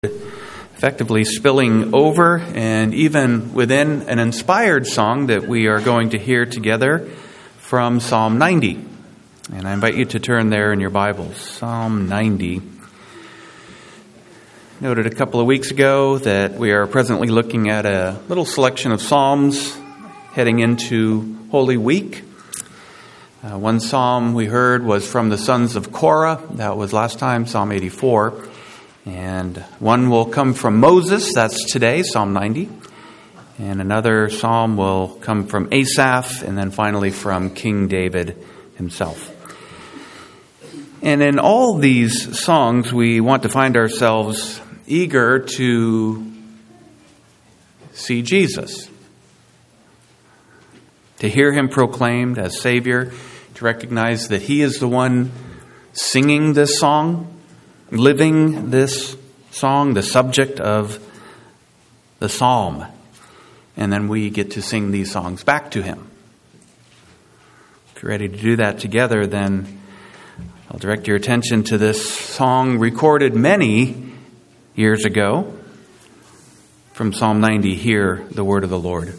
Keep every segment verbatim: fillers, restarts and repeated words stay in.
effectively spilling over, and even within an inspired song that we are going to hear together from Psalm ninety. And I invite you to turn there in your Bibles, Psalm ninety. Noted a couple of weeks ago that we are presently looking at a little selection of psalms heading into Holy Week. Uh, one psalm we heard was from the sons of Korah. That was last time, Psalm eighty-four. And one will come from Moses, that's today, Psalm ninety. And another psalm will come from Asaph, and then finally from King David himself. And in all these songs, we want to find ourselves eager to see Jesus, to hear him proclaimed as Savior, to recognize that he is the one singing this song, living this song, the subject of the psalm. And then we get to sing these songs back to him. If you're ready to do that together, then I'll direct your attention to this song recorded many years ago. From Psalm ninety, hear the word of the Lord.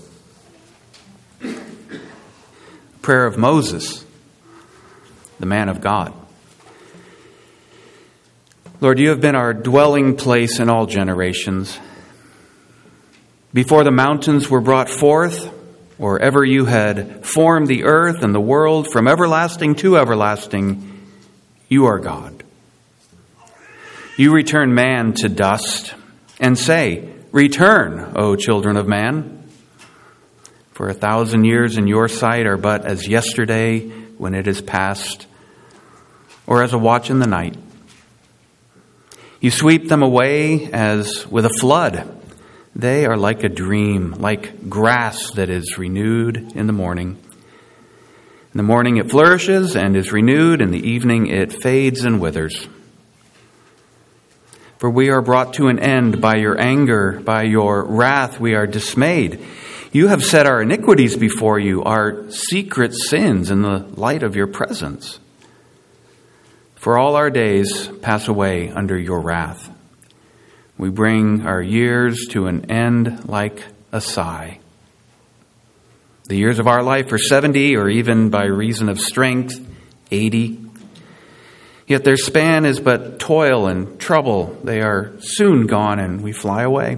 Prayer of Moses, the man of God. Lord, you have been our dwelling place in all generations. Before the mountains were brought forth, or ever you had formed the earth and the world, from everlasting to everlasting, you are God. You return man to dust and say, "Return, O children of man." For a thousand years in your sight are but as yesterday when it is past, or as a watch in the night. You sweep them away as with a flood. They are like a dream, like grass that is renewed in the morning. In the morning it flourishes and is renewed. In the evening it fades and withers. For we are brought to an end by your anger, by your wrath we are dismayed. You have set our iniquities before you, our secret sins in the light of your presence. For all our days pass away under your wrath. We bring our years to an end like a sigh. The years of our life are seventy, or even by reason of strength, eighty. Yet their span is but toil and trouble. They are soon gone and we fly away.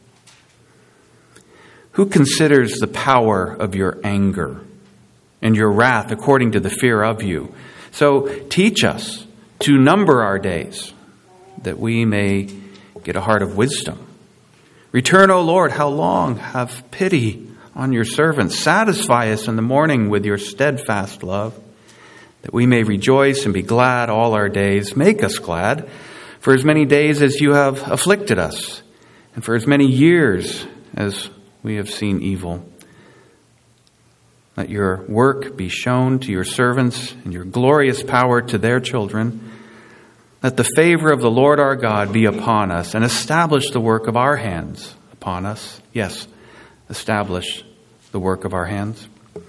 Who considers the power of your anger and your wrath according to the fear of you? So teach us to number our days, that we may get a heart of wisdom. Return, O Lord, how long? Have pity on your servants. Satisfy us in the morning with your steadfast love, that we may rejoice and be glad all our days. Make us glad for as many days as you have afflicted us, and for as many years as we have seen evil. Let your work be shown to your servants and your glorious power to their children. Let the favor of the Lord our God be upon us and establish the work of our hands upon us. Yes, establish the work of our hands.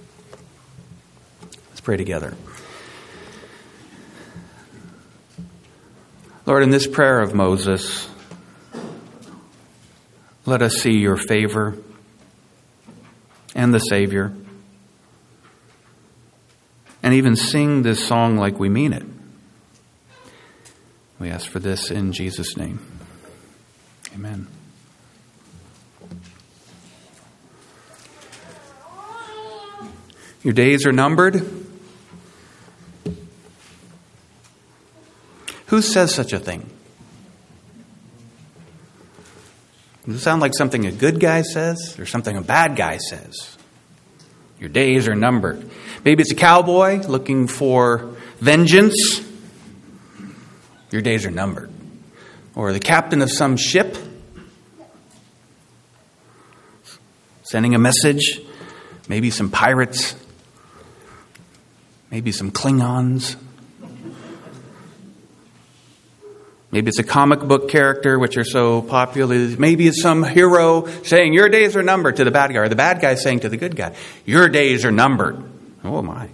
Let's pray together. Lord, in this prayer of Moses, let us see your favor and the Savior, and even sing this song like we mean it. We ask for this in Jesus' name. Amen. Your days are numbered. Who says such a thing? Does it sound like something a good guy says or something a bad guy says? Your days are numbered. Maybe it's a cowboy looking for vengeance. Your days are numbered. Or the captain of some ship sending a message. Maybe some pirates. Maybe some Klingons. Maybe it's a comic book character, which are so popular. Maybe it's some hero saying, your days are numbered to the bad guy. Or the bad guy saying to the good guy, your days are numbered. Oh my.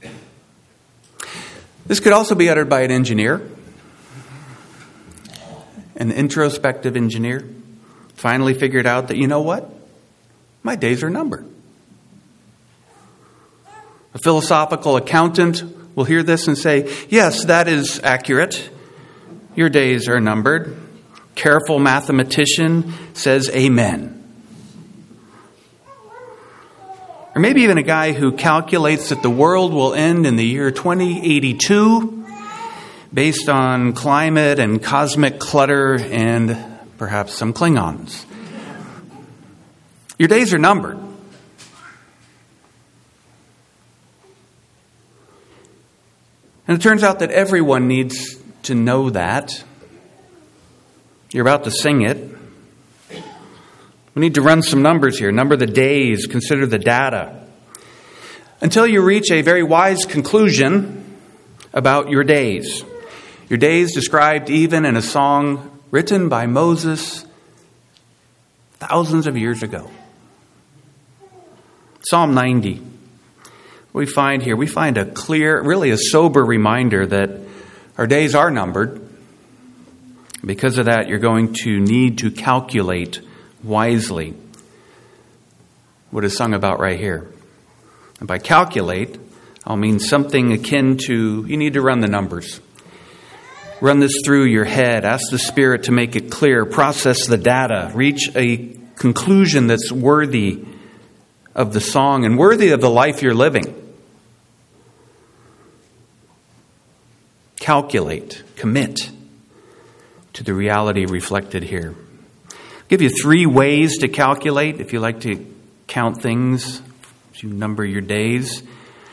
This could also be uttered by an engineer. an introspective engineer, finally figured out that, you know what? My days are numbered. A philosophical accountant will hear this and say, yes, that is accurate. Your days are numbered. Careful mathematician says amen. Or maybe even a guy who calculates that the world will end in the year twenty eighty-two based on climate and cosmic clutter and perhaps some Klingons. Your days are numbered. And it turns out that everyone needs to know that. You're about to sing it. We need to run some numbers here. Number the days, consider the data. Until you reach a very wise conclusion about your days. Your days described even in a song written by Moses thousands of years ago. Psalm ninety. We find here, we find a clear, really a sober reminder that our days are numbered. Because of that, you're going to need to calculate wisely what is sung about right here. And by calculate, I'll mean something akin to, you need to run the numbers. Run this through your head. Ask the Spirit to make it clear. Process the data. Reach a conclusion that's worthy of the song and worthy of the life you're living. Calculate. Commit to the reality reflected here. I'll give you three ways to calculate if you like to count things, as you number your days.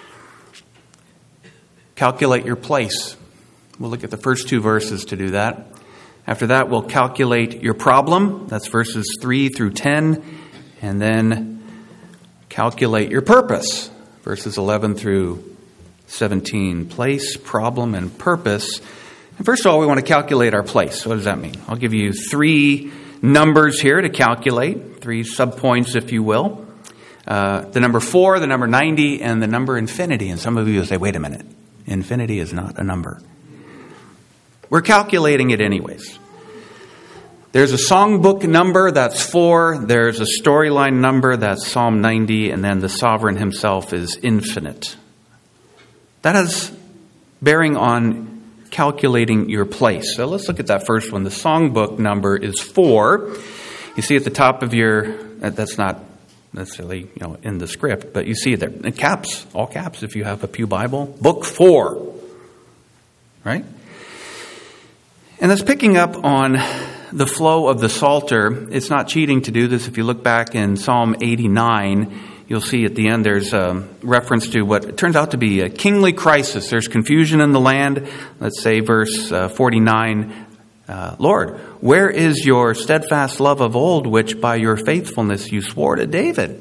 Calculate your place. We'll look at the first two verses to do that. After that, we'll calculate your problem. That's verses three through ten. And then calculate your purpose. Verses eleven through seventeen. Place, problem, and purpose. And first of all, we want to calculate our place. What does that mean? I'll give you three numbers here to calculate. Three subpoints, if you will. Uh, the number four, the number ninety, and the number infinity. And some of you will say, wait a minute. Infinity is not a number. We're calculating it anyways. There's a songbook number, that's four. There's a storyline number, that's Psalm ninety. And then the sovereign himself is infinite. That has bearing on calculating your place. So let's look at that first one. The songbook number is four. You see at the top of your, that's not necessarily, you know, in the script, but you see it there. In caps, all caps if you have a Pew Bible. Book four. Right? And that's picking up on the flow of the Psalter. It's not cheating to do this. If you look back in Psalm eighty-nine, you'll see at the end there's a reference to what turns out to be a kingly crisis. There's confusion in the land. Let's say verse uh, forty-nine, uh, Lord, where is your steadfast love of old, which by your faithfulness you swore to David?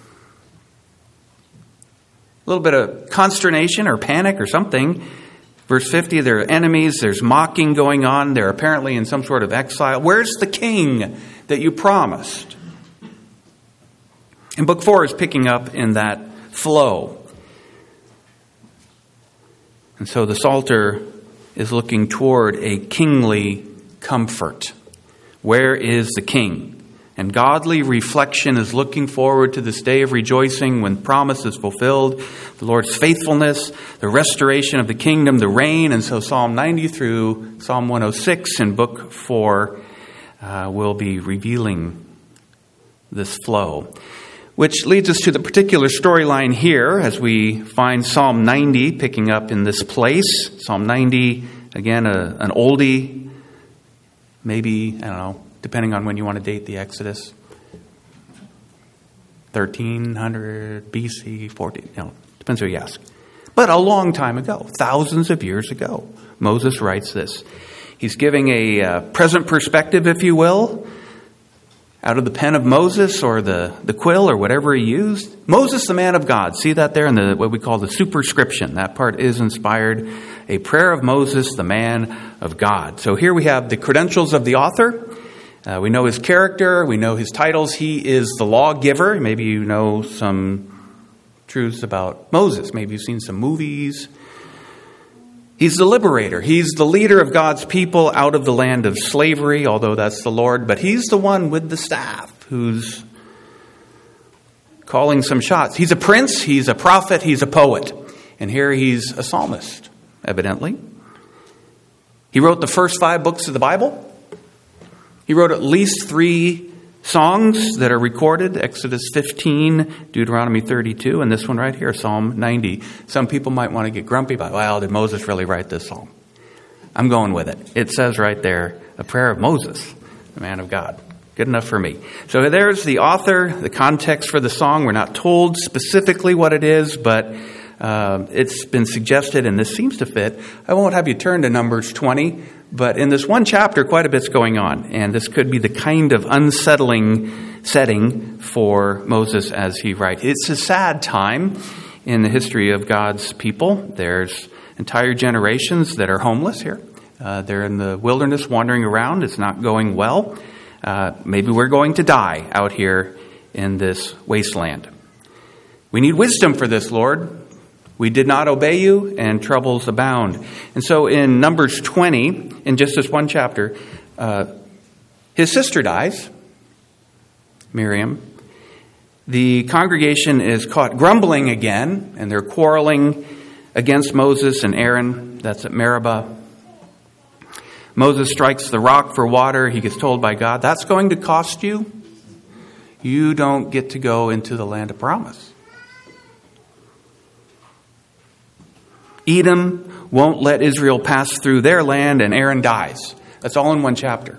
A little bit of consternation or panic or something. Verse fifty, there are enemies, there's mocking going on. They're apparently in some sort of exile. Where's the king that you promised? And book four is picking up in that flow. And so the Psalter is looking toward a kingly comfort. Where is the king? And godly reflection is looking forward to this day of rejoicing when promise is fulfilled, the Lord's faithfulness, the restoration of the kingdom, the reign. And so Psalm ninety through Psalm one oh six in book four uh, will be revealing this flow. Which leads us to the particular storyline here as we find Psalm ninety picking up in this place. Psalm ninety, again, a, an oldie, maybe, I don't know, depending on when you want to date the Exodus. thirteen hundred B C, fourteen, you know, depends who you ask. But a long time ago, thousands of years ago, Moses writes this. He's giving a uh, present perspective, if you will, out of the pen of Moses or the, the quill or whatever he used. Moses, the man of God. See that there in the what we call the superscription. That part is inspired. A prayer of Moses, the man of God. So here we have the credentials of the author. Uh, we know his character. We know his titles. He is the lawgiver. Maybe you know some truths about Moses. Maybe you've seen some movies. He's the liberator. He's the leader of God's people out of the land of slavery, although that's the Lord. But he's the one with the staff who's calling some shots. He's a prince, he's a prophet, he's a poet. And here he's a psalmist, evidently. He wrote the first five books of the Bible. He wrote at least three songs that are recorded, Exodus fifteen, Deuteronomy thirty-two, and this one right here, Psalm ninety. Some people might want to get grumpy about, well, did Moses really write this psalm? I'm going with it. It says right there, a prayer of Moses, the man of God. Good enough for me. So there's the author, the context for the song. We're not told specifically what it is, but uh, it's been suggested, and this seems to fit. I won't have you turn to Numbers twenty, but in this one chapter, quite a bit's going on, and this could be the kind of unsettling setting for Moses as he writes. It's a sad time in the history of God's people. There's entire generations that are homeless here. Uh, they're in the wilderness wandering around. It's not going well. Uh, maybe we're going to die out here in this wasteland. We need wisdom for this, Lord. We did not obey you, and troubles abound. And so in Numbers twenty, in just this one chapter, uh, his sister dies, Miriam. The congregation is caught grumbling again, and they're quarreling against Moses and Aaron. That's at Meribah. Moses strikes the rock for water. He gets told by God, that's going to cost you. You don't get to go into the land of promise. Edom won't let Israel pass through their land, and Aaron dies. That's all in one chapter.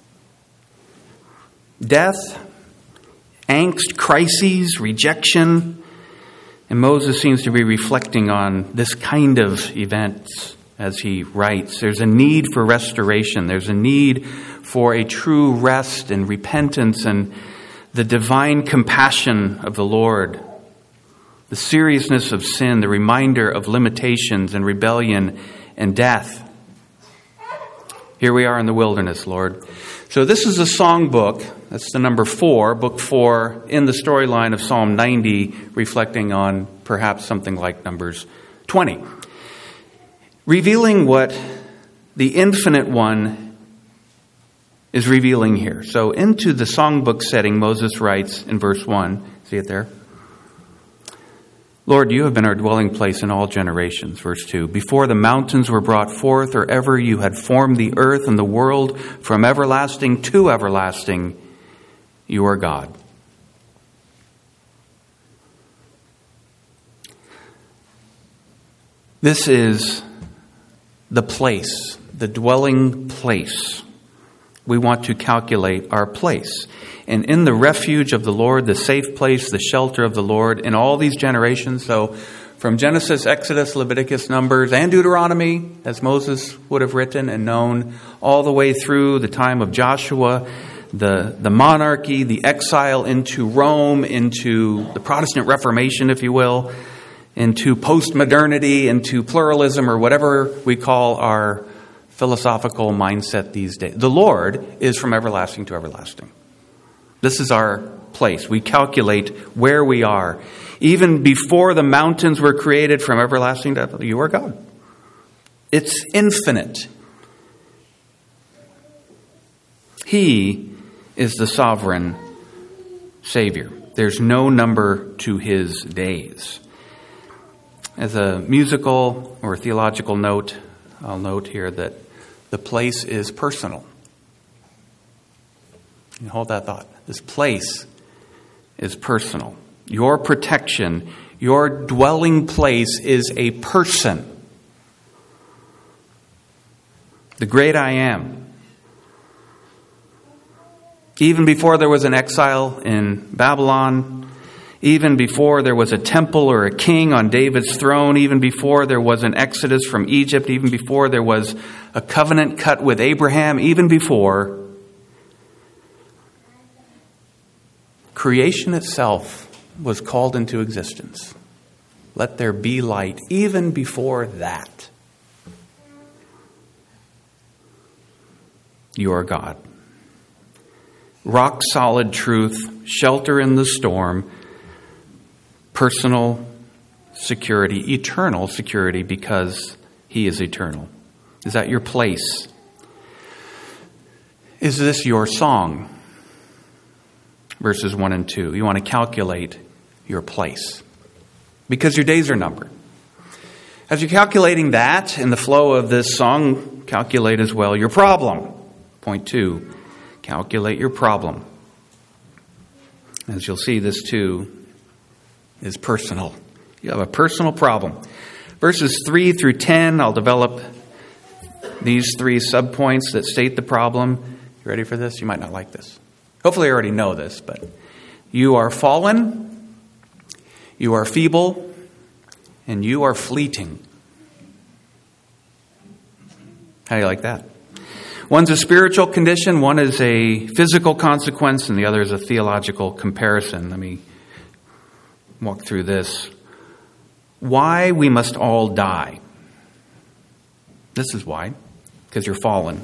Death, angst, crises, rejection. And Moses seems to be reflecting on this kind of events as he writes. There's a need for restoration. There's a need for a true rest and repentance and the divine compassion of the Lord. The seriousness of sin, the reminder of limitations and rebellion and death. Here we are in the wilderness, Lord. So this is a song book. That's the number four, book four, in the storyline of Psalm ninety, reflecting on perhaps something like Numbers twenty. Revealing what the Infinite One is revealing here. So into the songbook setting, Moses writes in verse one. See it there? Lord, you have been our dwelling place in all generations. Verse two. Before the mountains were brought forth, or ever you had formed the earth and the world, from everlasting to everlasting, you are God. This is the place, the dwelling place. We want to calculate our place. And in the refuge of the Lord, the safe place, the shelter of the Lord, in all these generations, so from Genesis, Exodus, Leviticus, Numbers, and Deuteronomy, as Moses would have written and known, all the way through the time of Joshua, the, the monarchy, the exile into Rome, into the Protestant Reformation, if you will, into post-modernity, into pluralism, or whatever we call our philosophical mindset these days. The Lord is from everlasting to everlasting. This is our place. We calculate where we are. Even before the mountains were created, from everlasting to everlasting, you are God. It's infinite. He is the sovereign Savior. There's no number to his days. As a musical or theological note, I'll note here that the place is personal. You hold that thought. This place is personal. Your protection, your dwelling place is a person. The great I am. Even before there was an exile in Babylon, even before there was a temple or a king on David's throne, even before there was an exodus from Egypt, even before there was a covenant cut with Abraham, even before creation itself was called into existence. Let there be light. Even before that, you are God. Rock solid truth, shelter in the storm, personal security, eternal security, because He is eternal. Is that your place? Is this your song? Verses one and two. You want to calculate your place because your days are numbered. As you're calculating that in the flow of this song, calculate as well your problem. Point two, calculate your problem. As you'll see, this too is personal. You have a personal problem. Verses three through ten, I'll develop these three subpoints that state the problem. You ready for this? You might not like this. Hopefully you already know this, but you are fallen, you are feeble, and you are fleeting. How do you like that? One's a spiritual condition, one is a physical consequence, and the other is a theological comparison. Let me walk through this. Why we must all die. This is why. Because you're fallen.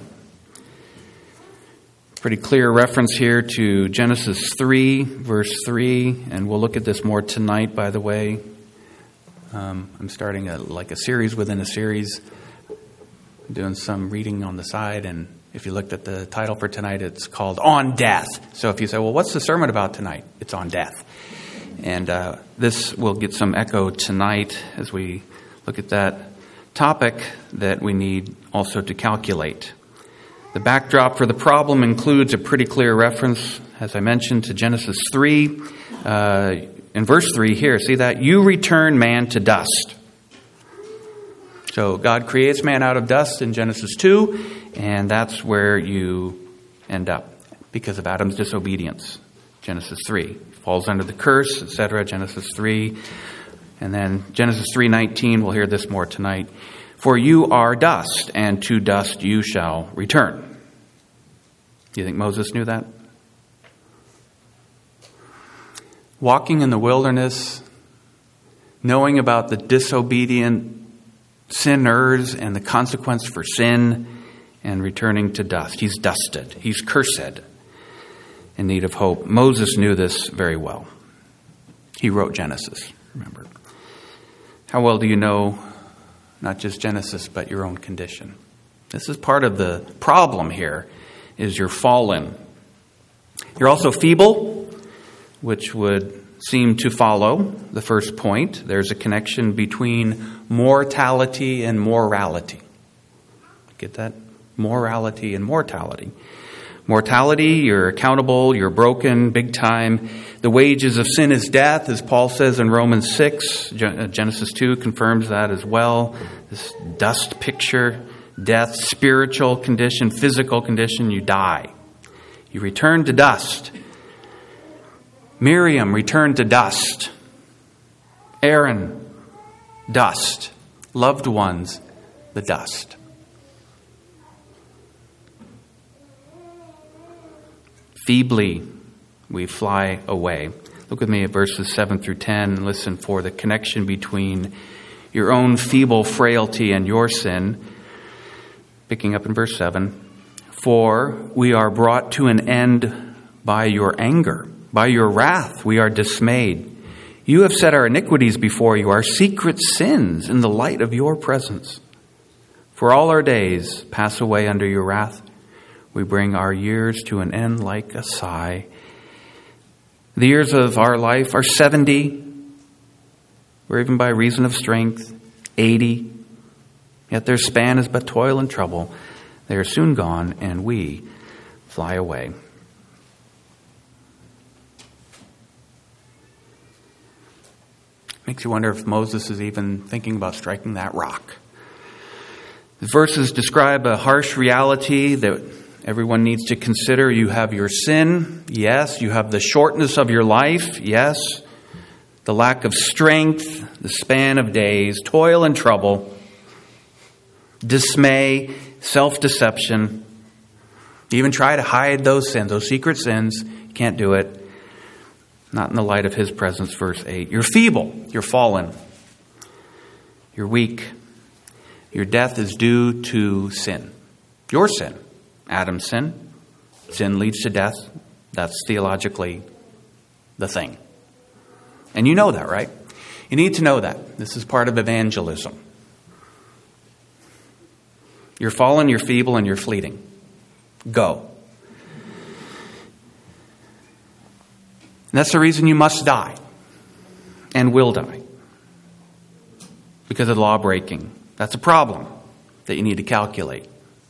Pretty clear reference here to Genesis three, verse three, and we'll look at this more tonight, by the way. Um, I'm starting a, like a series within a series, doing some reading on the side, and if you looked at the title for tonight, it's called On Death. So if you say, well, what's the sermon about tonight? It's on death. And uh, this will get some echo tonight as we look at that topic that we need also to calculate. The backdrop for the problem includes a pretty clear reference, as I mentioned, to Genesis three. Uh, in verse three here, see that? You return man to dust. So God creates man out of dust in Genesis two, and that's where you end up because of Adam's disobedience. Genesis three. Falls under the curse, et cetera. Genesis three. And then Genesis three nineteen, we'll hear this more tonight. For you are dust, and to dust you shall return. Do you think Moses knew that? Walking in the wilderness, knowing about the disobedient sinners and the consequence for sin, and returning to dust. He's dusted. He's cursed, in need of hope. Moses knew this very well. He wrote Genesis, remember. How well do you know not just Genesis, but your own condition? This is part of the problem here, is you're fallen. You're also feeble, which would seem to follow the first point. There's a connection between mortality and morality. Get that? Morality and mortality. Mortality, you're accountable, you're broken, big time. The wages of sin is death, as Paul says in Romans six. Genesis two confirms that as well. This dust picture, death, spiritual condition, physical condition, you die. You return to dust. Miriam returned to dust. Aaron, dust. Loved ones, the dust. Feebly, we fly away. Look with me at verses seven through ten and listen for the connection between your own feeble frailty and your sin. Picking up in verse seven. For we are brought to an end by your anger. By your wrath we are dismayed. You have set our iniquities before you, our secret sins in the light of your presence. For all our days pass away under your wrath. We bring our years to an end like a sigh. The years of our life are seventy, or even by reason of strength, eighty. Yet their span is but toil and trouble. They are soon gone, and we fly away. Makes you wonder if Moses is even thinking about striking that rock. The verses describe a harsh reality that everyone needs to consider. You have your sin, yes. You have the shortness of your life, yes. The lack of strength, the span of days, toil and trouble, dismay, self-deception. You even try to hide those sins, those secret sins. You can't do it. Not in the light of his presence, verse eight. You're feeble. You're fallen. You're weak. Your death is due to sin. Your sin. Adam's sin. Sin leads to death. That's theologically the thing. And you know that, right? You need to know that. This is part of evangelism. You're fallen, you're feeble, and you're fleeting. Go. And that's the reason you must die and will die. Because of law breaking. That's a problem that you need to calculate.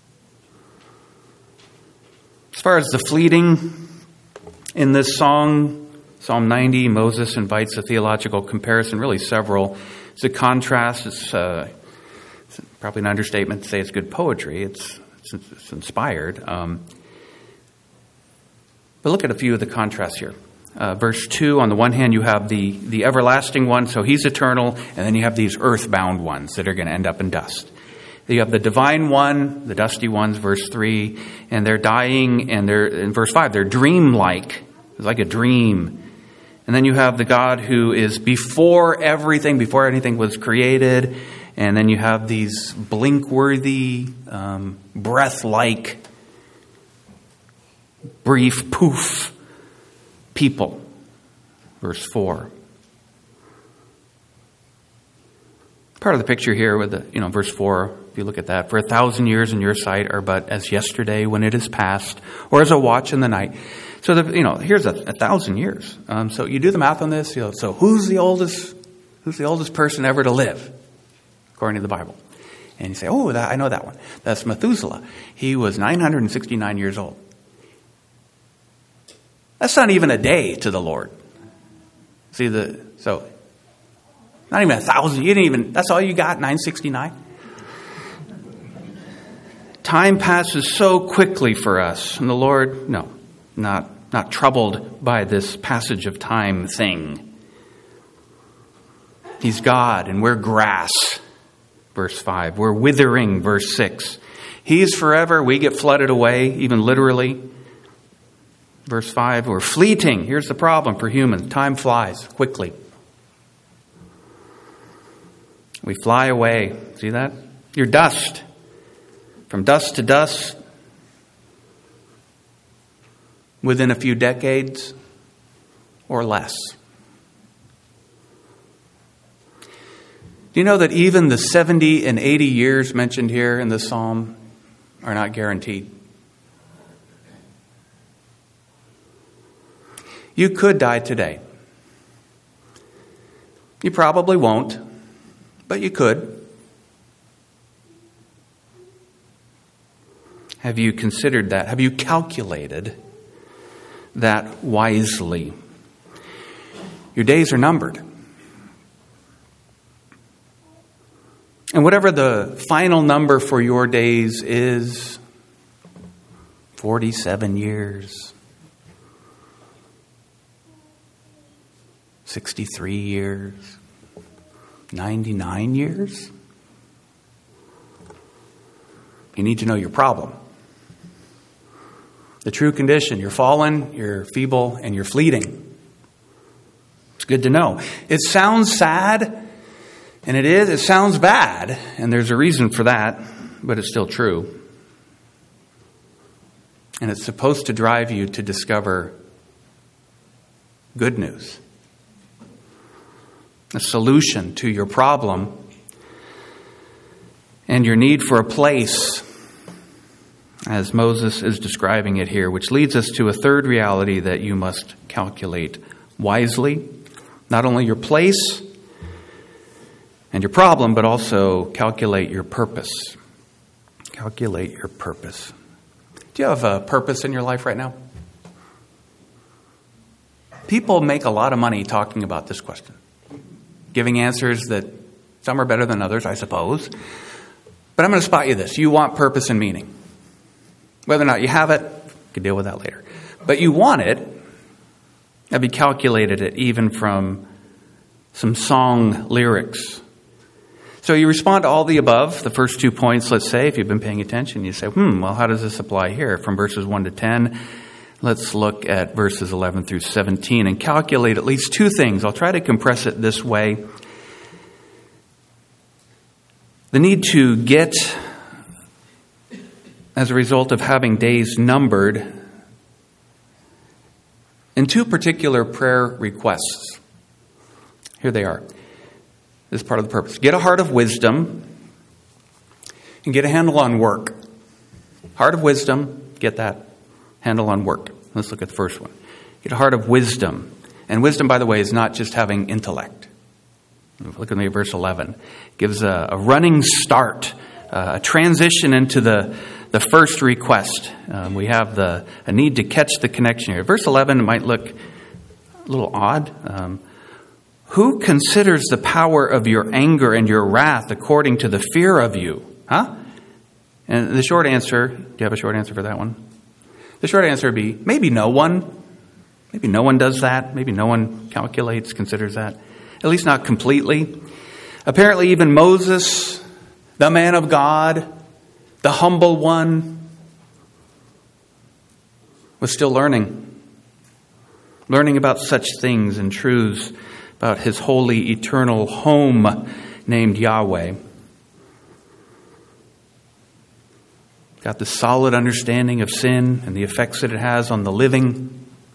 As far as the fleeting in this song, Psalm ninety, Moses invites a theological comparison, really several. It's a contrast. It's, uh, it's probably an understatement to say it's good poetry. It's, it's, it's inspired. Um, but look at a few of the contrasts here. Uh, verse two, on the one hand, you have the, the everlasting one, so he's eternal, and then you have these earthbound ones that are going to end up in dust. You have the divine one, the dusty ones, verse three, and they're dying, and they're, in verse five, they're dreamlike. It's like a dream. And then you have the God who is before everything, before anything was created, and then you have these blink-worthy, um, breath-like, brief poof people. Verse four. Part of the picture here with the, you know, verse four, if you look at that, for a thousand years in your sight are but as yesterday when it is past, or as a watch in the night. So, the, you know, here's a, a thousand years. Um, so you do the math on this. You know, so who's the oldest, who's the oldest person ever to live, according to the Bible? And you say, oh, that, I know that one. That's Methuselah. He was nine hundred sixty-nine years old. That's not even a day to the Lord. See the, so, not even a thousand. You didn't even, that's all you got, nine sixty-nine? Time passes so quickly for us. And the Lord, no, not, not troubled by this passage of time thing. He's God and we're grass. Verse five. We're withering. Verse six. He is forever. We get flooded away, even literally. Verse five. We're fleeting. Here's the problem for humans. Time flies quickly. We fly away. See that? You're dust. From dust to dust. Within a few decades or less. Do you know that even the seventy and eighty years mentioned here in the psalm are not guaranteed? You could die today. You probably won't, but you could. Have you considered that? Have you calculated that wisely? Your days are numbered. And whatever the final number for your days is, forty-seven years, sixty-three years, ninety-nine years, you need to know your problem. The true condition. You're fallen, you're feeble, and you're fleeting. It's good to know. It sounds sad, and it is. It sounds bad, and there's a reason for that, but it's still true. And it's supposed to drive you to discover good news. A solution to your problem and your need for a place, as Moses is describing it here, which leads us to a third reality that you must calculate wisely. Not only your place and your problem, but also calculate your purpose. Calculate your purpose. Do you have a purpose in your life right now? People make a lot of money talking about this question, giving answers that some are better than others, I suppose. But I'm going to spot you this. You want purpose and meaning. Whether or not you have it, you can deal with that later. But you want it. Have you calculated it even from some song lyrics? So you respond to all the above, the first two points, let's say, if you've been paying attention, you say, hmm, well, how does this apply here? From verses one to ten, let's look at verses eleven through seventeen and calculate at least two things. I'll try to compress it this way. The need to get, as a result of having days numbered, in two particular prayer requests. Here they are. This is part of the purpose. Get a heart of wisdom. and get a handle on work. Heart of wisdom, get that handle on work. Let's look at the first one. Get a heart of wisdom. And wisdom, by the way, is not just having intellect. Look at me, verse eleven. It gives a, a running start, uh, a transition into the, the first request. Um, we have the a need to catch the connection here. Verse eleven might look a little odd. Um, Who considers the power of your anger and your wrath according to the fear of you? Huh? And the short answer, do you have a short answer for that one? The short answer would be, maybe no one. Maybe no one does that. Maybe no one calculates, considers that. At least not completely. Apparently even Moses, the man of God, the humble one, was still learning. Learning about such things and truths about his holy, eternal home named Yahweh. Got the solid understanding of sin and the effects that it has on the living.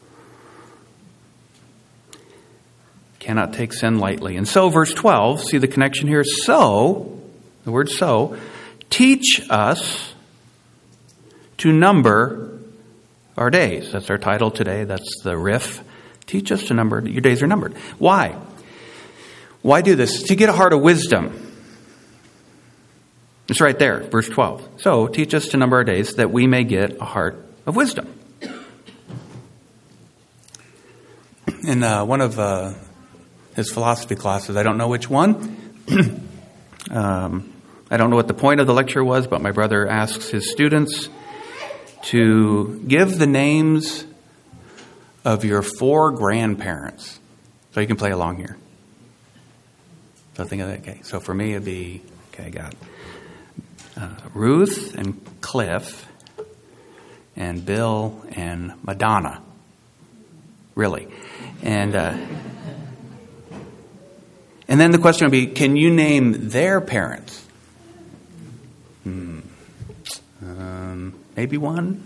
Cannot take sin lightly. And so, verse twelve, see the connection here? So, the word so, teach us to number our days. That's our title today. That's the riff. Teach us to number, your days are numbered. Why? Why do this? To get a heart of wisdom. It's right there, verse twelve. So, teach us to number our days that we may get a heart of wisdom. In uh, one of uh, his philosophy classes, I don't know which one. um, I don't know what the point of the lecture was, but my brother asks his students to give the names of your four grandparents. So you can play along here. So think of that. Okay. So for me, it'd be, okay, I got uh, Ruth and Cliff and Bill and Madonna. Really. And, uh, and then the question would be, can you name their parents? Hmm. Um, maybe one?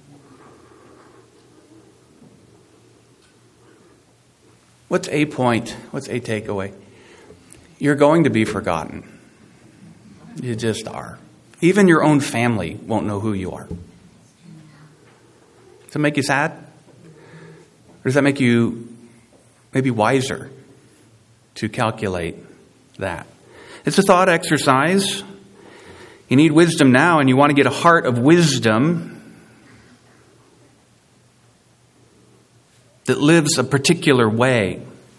What's a point? What's a takeaway? You're going to be forgotten. You just are. Even your own family won't know who you are. Does that make you sad? Or does that make you maybe wiser to calculate that? It's a thought exercise. You need wisdom now, and you want to get a heart of wisdom that lives a particular way.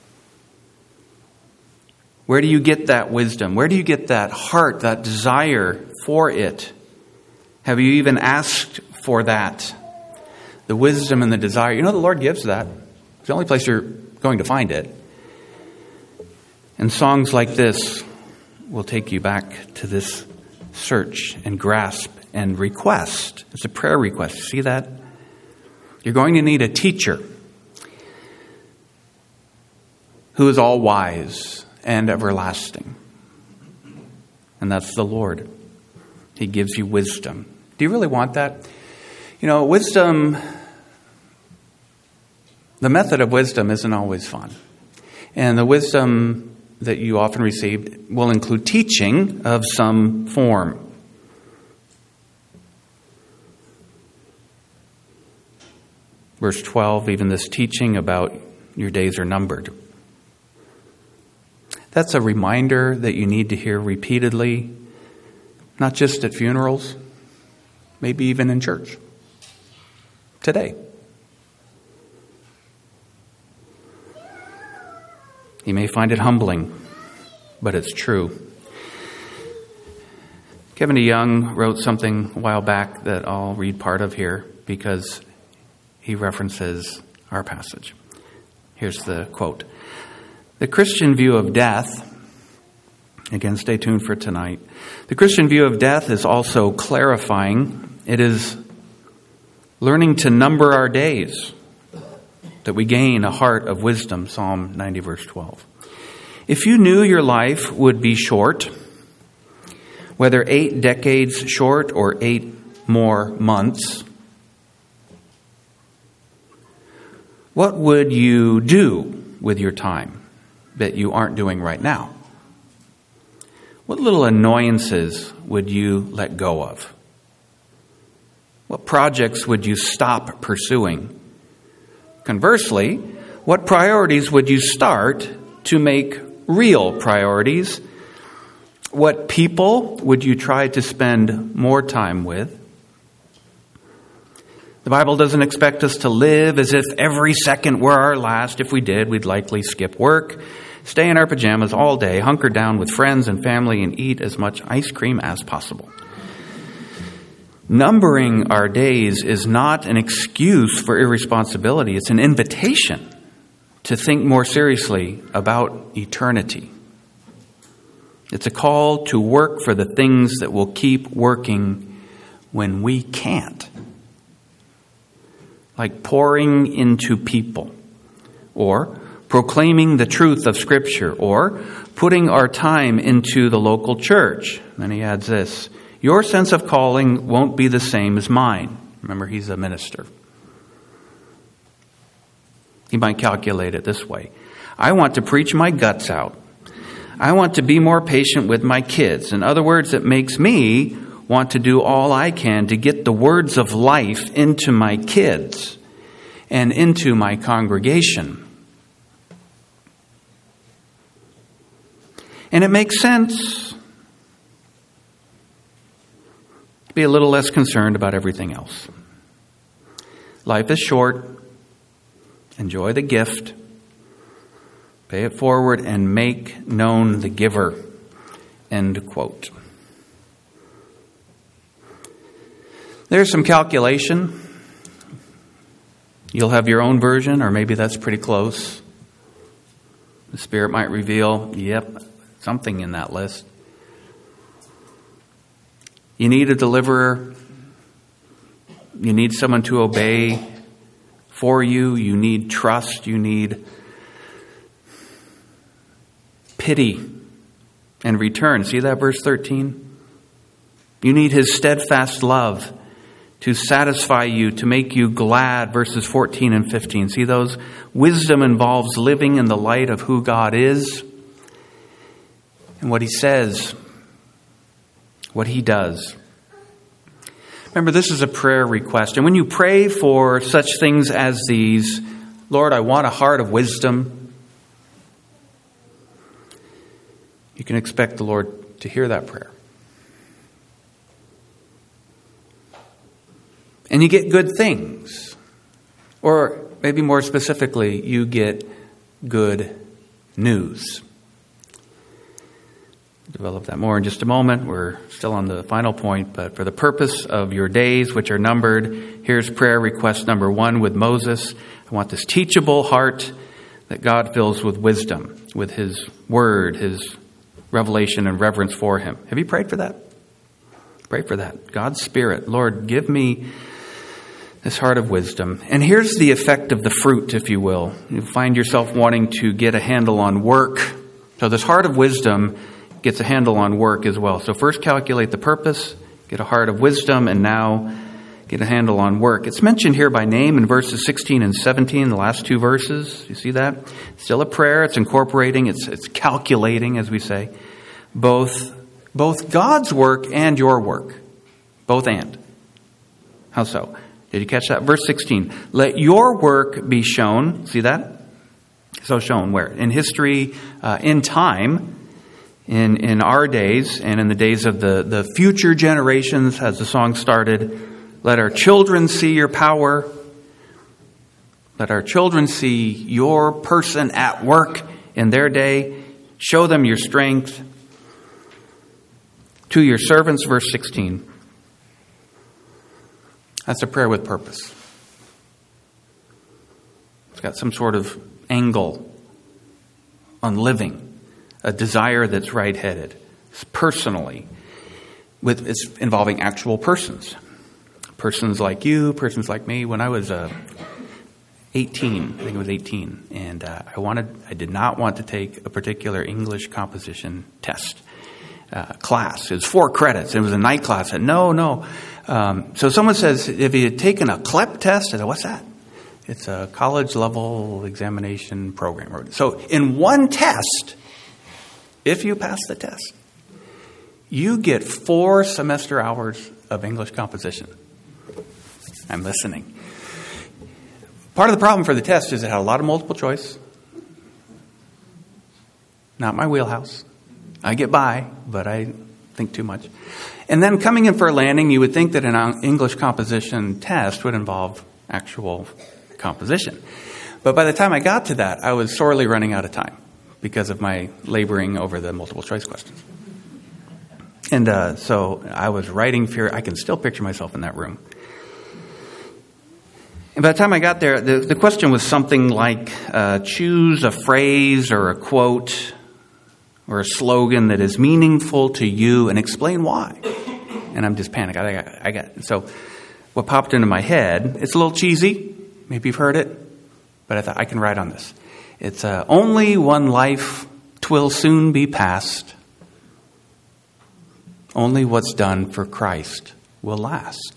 Where do you get that wisdom? Where do you get that heart, that desire for it? Have you even asked for that? The wisdom and the desire. You know, the Lord gives that. It's the only place you're going to find it. And songs like this will take you back to this search and grasp and request. It's a prayer request. See that? You're going to need a teacher who is all wise and everlasting. And that's the Lord. He gives you wisdom. Do you really want that? You know, wisdom, the method of wisdom isn't always fun. And the wisdom that you often receive will include teaching of some form. Verse twelve, even this teaching about your days are numbered. That's a reminder that you need to hear repeatedly, not just at funerals, maybe even in church. Today. You may find it humbling, but it's true. Kevin DeYoung wrote something a while back that I'll read part of here because he references our passage. Here's the quote. The Christian view of death, again, stay tuned for tonight. The Christian view of death is also clarifying. It is learning to number our days, that we gain a heart of wisdom, Psalm ninety, verse twelve. If you knew your life would be short, whether eight decades short or eight more months, what would you do with your time that you aren't doing right now? What little annoyances would you let go of? What projects would you stop pursuing? Conversely, what priorities would you start to make real priorities? What people would you try to spend more time with? The Bible doesn't expect us to live as if every second were our last. If we did, we'd likely skip work, stay in our pajamas all day, hunker down with friends and family, and eat as much ice cream as possible. Numbering our days is not an excuse for irresponsibility. It's an invitation to think more seriously about eternity. It's a call to work for the things that will keep working when we can't. Like pouring into people, or proclaiming the truth of Scripture, or putting our time into the local church. Then he adds this: your sense of calling won't be the same as mine. Remember, he's a minister. He might calculate it this way: I want to preach my guts out. I want to be more patient with my kids. In other words, it makes me want to do all I can to get the words of life into my kids and into my congregation. And it makes sense to be a little less concerned about everything else. Life is short. Enjoy the gift. Pay it forward and make known the giver. End quote. There's some calculation. You'll have your own version, or maybe that's pretty close. The Spirit might reveal, yep, something in that list. You need a deliverer. You need someone to obey for you. You need trust. You need pity and return. See that verse thirteen? You need His steadfast love to satisfy you, to make you glad, verses fourteen and fifteen. See those? Wisdom involves living in the light of who God is and what He says, what He does. Remember, this is a prayer request. And when you pray for such things as these, Lord, I want a heart of wisdom, you can expect the Lord to hear that prayer. And you get good things. Or maybe more specifically, you get good news. Develop that more in just a moment. We're still on the final point, but for the purpose of your days, which are numbered, here's prayer request number one with Moses. I want this teachable heart that God fills with wisdom, with His word, His revelation and reverence for Him. Have you prayed for that? Pray for that. God's Spirit, Lord, give me this heart of wisdom. And here's the effect of the fruit, if you will. You find yourself wanting to get a handle on work. So this heart of wisdom gets a handle on work as well. So first calculate the purpose, get a heart of wisdom, and now get a handle on work. It's mentioned here by name in verses sixteen and seventeen, the last two verses. You see that? It's still a prayer. It's incorporating. It's it's calculating, as we say, both both God's work and your work. Both and. How so? Did you catch that? Verse sixteen. Let your work be shown. See that? So shown where? In history, uh, in time, in in our days, and in the days of the, the future generations, as the song started. Let our children see your power. Let our children see your person at work in their day. Show them your strength. To your servants, verse sixteen. That's a prayer with purpose. It's got some sort of angle on living, a desire that's right-headed. It's personally, with it's involving actual persons. Persons like you, persons like me. When I was uh, eighteen, I think it was eighteen, and uh, I wanted, I did not want to take a particular English composition test uh, class. It was four credits. It was a night class. I said, no, no. Um, so someone says, have you taken a C L E P test? I said, what's that? It's a college level examination program. So in one test, if you pass the test, You get four semester hours of English composition. I'm listening. Part of the problem for the test is it had a lot of multiple choice. Not my wheelhouse. I get by, but I think too much. And then coming in for a landing, you would think that an English composition test would involve actual composition. But by the time I got to that, I was sorely running out of time because of my laboring over the multiple choice questions. And uh, so I was writing fear. I can still picture myself in that room. And by the time I got there, the, the question was something like, uh, choose a phrase or a quote or a slogan that is meaningful to you and explain why. And I'm just panicked. I got, I got, so what popped into my head, it's a little cheesy. Maybe you've heard it, but I thought I can write on this. It's uh, only one life, 'twill soon be past. Only what's done for Christ will last.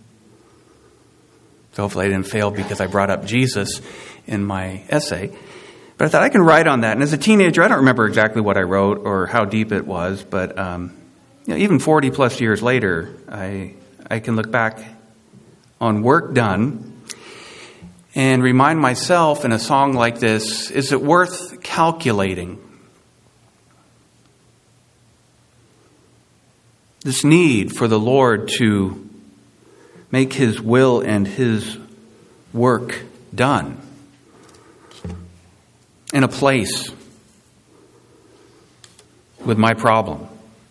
So hopefully I didn't fail because I brought up Jesus in my essay. But I thought I can write on that. And as a teenager, I don't remember exactly what I wrote or how deep it was. But um, you know, even forty plus years later, I I can look back on work done and remind myself in a song like this, is it worth calculating? This need for the Lord to make His will and His work done in a place with my problem,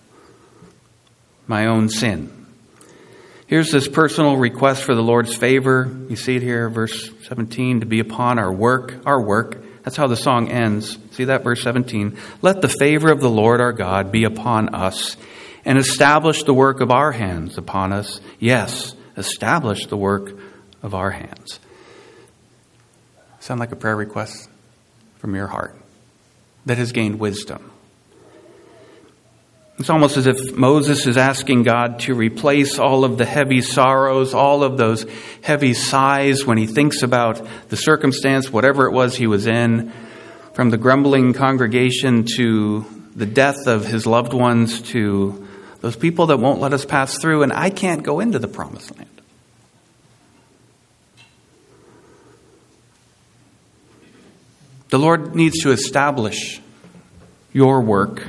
my own sin. Here's this personal request for the Lord's favor. You see it here, verse seventeen, to be upon our work, our work. That's how the song ends. See that, verse seventeen? Let the favor of the Lord our God be upon us and establish the work of our hands upon us. Yes, establish the work of our hands. Sound like a prayer request from your heart that has gained wisdom. It's almost as if Moses is asking God to replace all of the heavy sorrows, all of those heavy sighs when he thinks about the circumstance, whatever it was he was in, from the grumbling congregation to the death of his loved ones to those people that won't let us pass through, and I can't go into the promised land. The Lord needs to establish your work,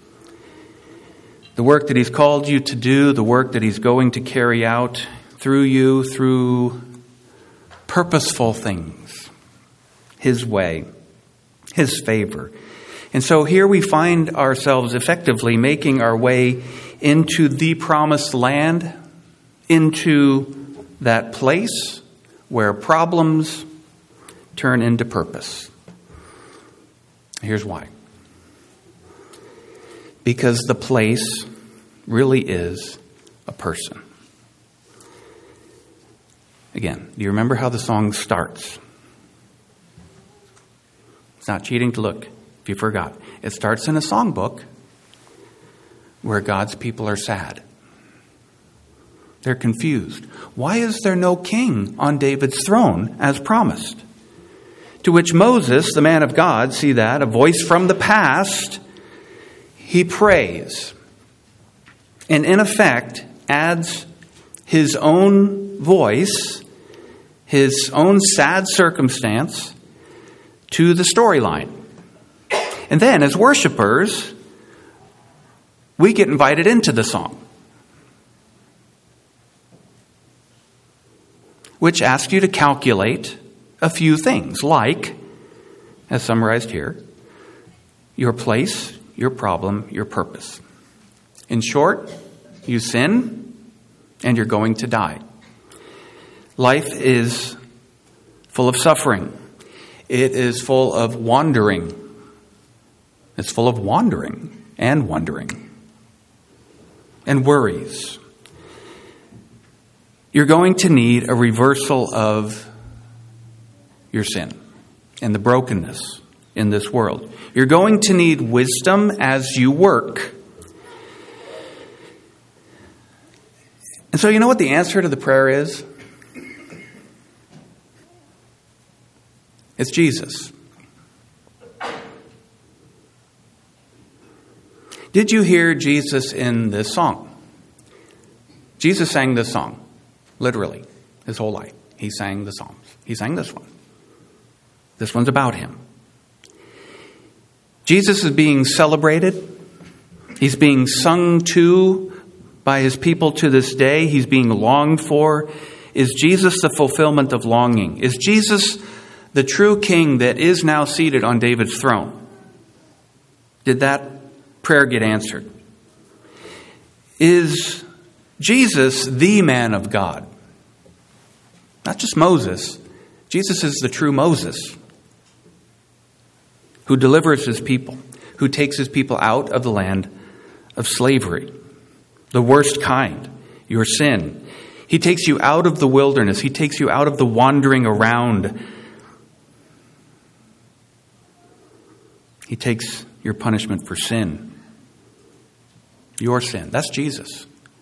the work that He's called you to do, the work that He's going to carry out through you, through purposeful things, His way, His favor. And so here we find ourselves effectively making our way into the promised land, into that place where problems turn into purpose. Here's why. Because the place really is a person. Again, do you remember how the song starts? It's not cheating to look if you forgot. It starts in a songbook where God's people are sad. They're confused. Why is there no king on David's throne as promised? To which Moses, the man of God, see that, a voice from the past, he prays. And in effect, adds his own voice, his own sad circumstance to the storyline. And then, as worshipers, we get invited into the song, which asks you to calculate a few things, like, as summarized here, your place, your problem, your purpose. In short, you sin and you're going to die. Life is full of suffering. It is full of wandering. It's full of wandering and wondering and worries. You're going to need a reversal of your sin and the brokenness in this world. You're going to need wisdom as you work. And so you know what the answer to the prayer is? It's Jesus. Did Did you hear Jesus in this song? Jesus sang this song, literally, his whole life. He sang the Psalms. He sang this one. This one's about him. Jesus is being celebrated. He's being sung to by his people to this day. He's being longed for. Is Jesus the fulfillment of longing? Is Jesus the true king that is now seated on David's throne? Did that prayer get answered? Is Jesus the man of God? Not just Moses. Jesus is the true Moses who delivers his people, who takes his people out of the land of slavery, the worst kind, your sin. He takes you out of the wilderness. He takes you out of the wandering around. He takes your punishment for sin, your sin. That's Jesus.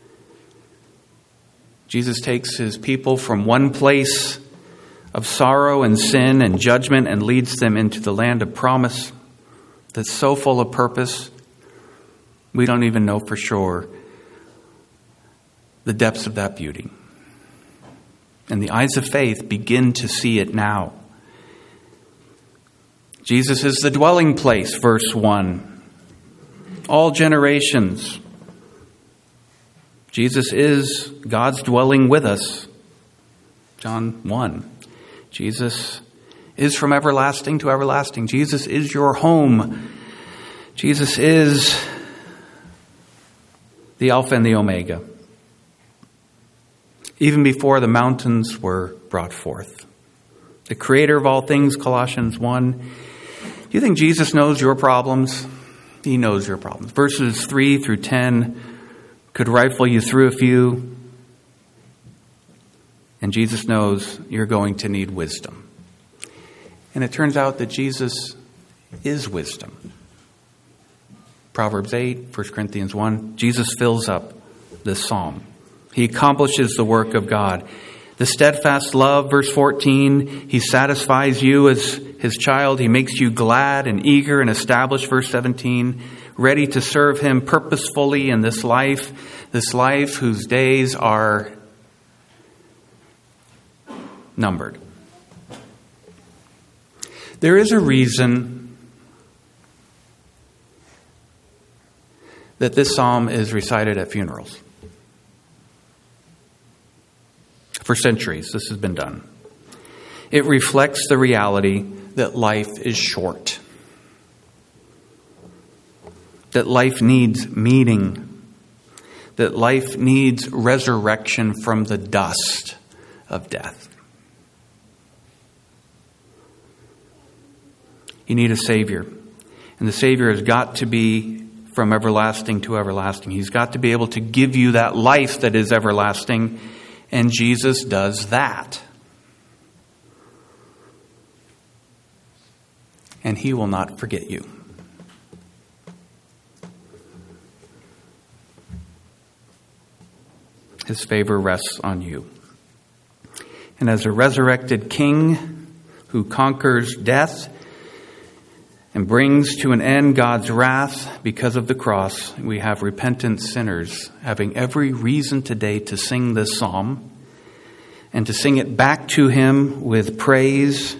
Jesus takes his people from one place of sorrow and sin and judgment and leads them into the land of promise that's so full of purpose, we don't even know for sure the depths of that beauty. And the eyes of faith begin to see it now. Jesus is the dwelling place, verse one. All generations. Jesus is God's dwelling with us. John one. Jesus is from everlasting to everlasting. Jesus is your home. Jesus is the Alpha and the Omega. Even before the mountains were brought forth. The creator of all things, Colossians one. Do you think Jesus knows your problems? He knows your problems. Verses three through ten could rifle you through a few. And Jesus knows you're going to need wisdom. And it turns out that Jesus is wisdom. Proverbs eight, First Corinthians one, Jesus fills up this psalm. He accomplishes the work of God. The steadfast love, verse fourteen, he satisfies you as his child. He makes you glad and eager and established, verse seventeen, ready to serve him purposefully in this life, this life whose days are numbered. There is a reason that this psalm is recited at funerals. For centuries, this has been done. It reflects the reality that life is short. That life needs meaning. That life needs resurrection from the dust of death. You need a Savior. And the Savior has got to be from everlasting to everlasting. He's got to be able to give you that life that is everlasting. And Jesus does that. And he will not forget you. His favor rests on you. And as a resurrected King who conquers death and brings to an end God's wrath because of the cross, we have repentant sinners having every reason today to sing this psalm and to sing it back to him with praise,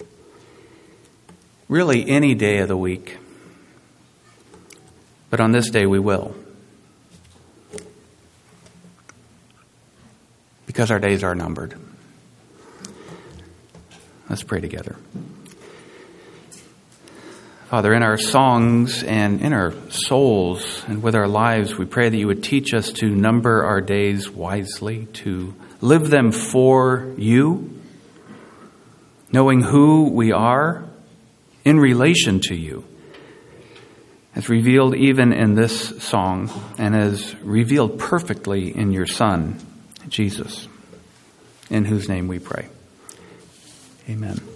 really any day of the week. But on this day we will. Because our days are numbered. Let's pray together. Father, in our songs and in our souls and with our lives, we pray that you would teach us to number our days wisely, to live them for you, knowing who we are in relation to you, as revealed even in this song and as revealed perfectly in your Son, Jesus, in whose name we pray. Amen.